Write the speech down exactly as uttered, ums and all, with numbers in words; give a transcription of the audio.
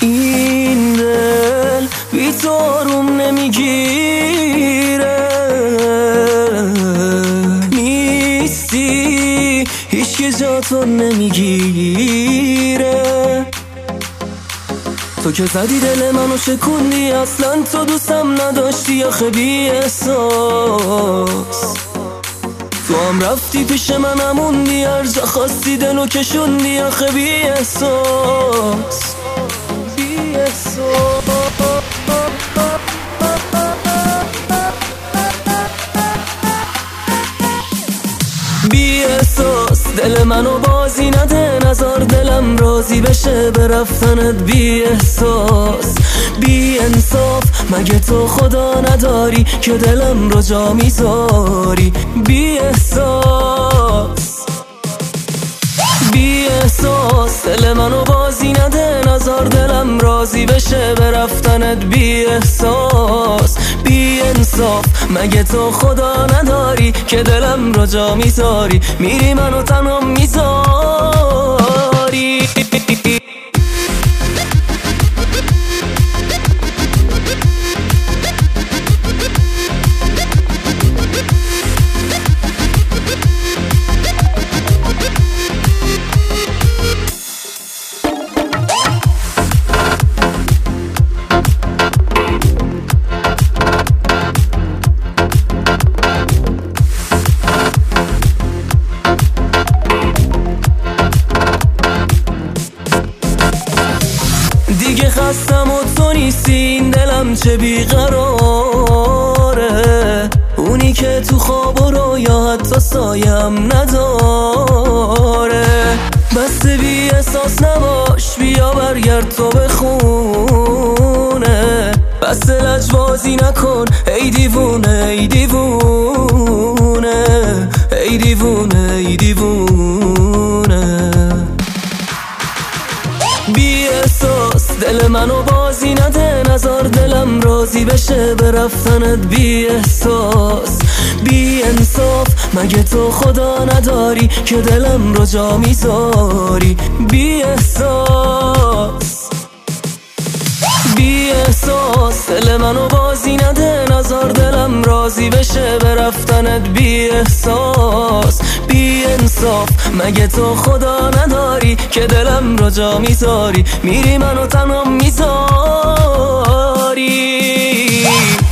این دل بی تو آروم نمیگیره، نیستی هیچ جا تو نمیگیره. تو که زدی دل منو شکوندی، اصلا تو دوستم نداشتی آخه بی احساس. تو هم رفتی پیش من هموندی، هر جا خواستی دلو کشوندی آخه بی احساس، بی احساس. بی احساس دل منو بازی نده، نزار دلم راضی بشه به رفتنت. بی احساس بی انصاف، مگه تو خدا نداری که دلم رو جا میذاری؟ بی احساس بی احساس دل منو بازی نده، نزار دلم راضی بشه به رفتنت. بی احساس بی انصاف، مگه تو خدا نداری که دلم رو جا میذاری؟ میری منو تنها میذاری. دیگه خستم و تو نیستی، این دلم چه بیقراره. اونی که تو خواب و رویا حتی سایم نداره. بس بی احساس نباش، بیا برگرد تو به خونه. بس لجبازی نکن ای دیوونه ای دیوونه ای دیوونه ای دیوونه. بی احساس دل منو بازی نده، نزار دلم راضی بشه به رفتنت. بی احساس بی انصاف، مگه تو خدا نداری که دلم رو جا میذاری؟ بی احساس بی احساس دل منو بازی نده، نزار دلم راضی بشه به رفتنت. بی احساس بی انصاف، مگه تو خدا نداری که دلم رو جا میذاری؟ میری منو تنها میذاری.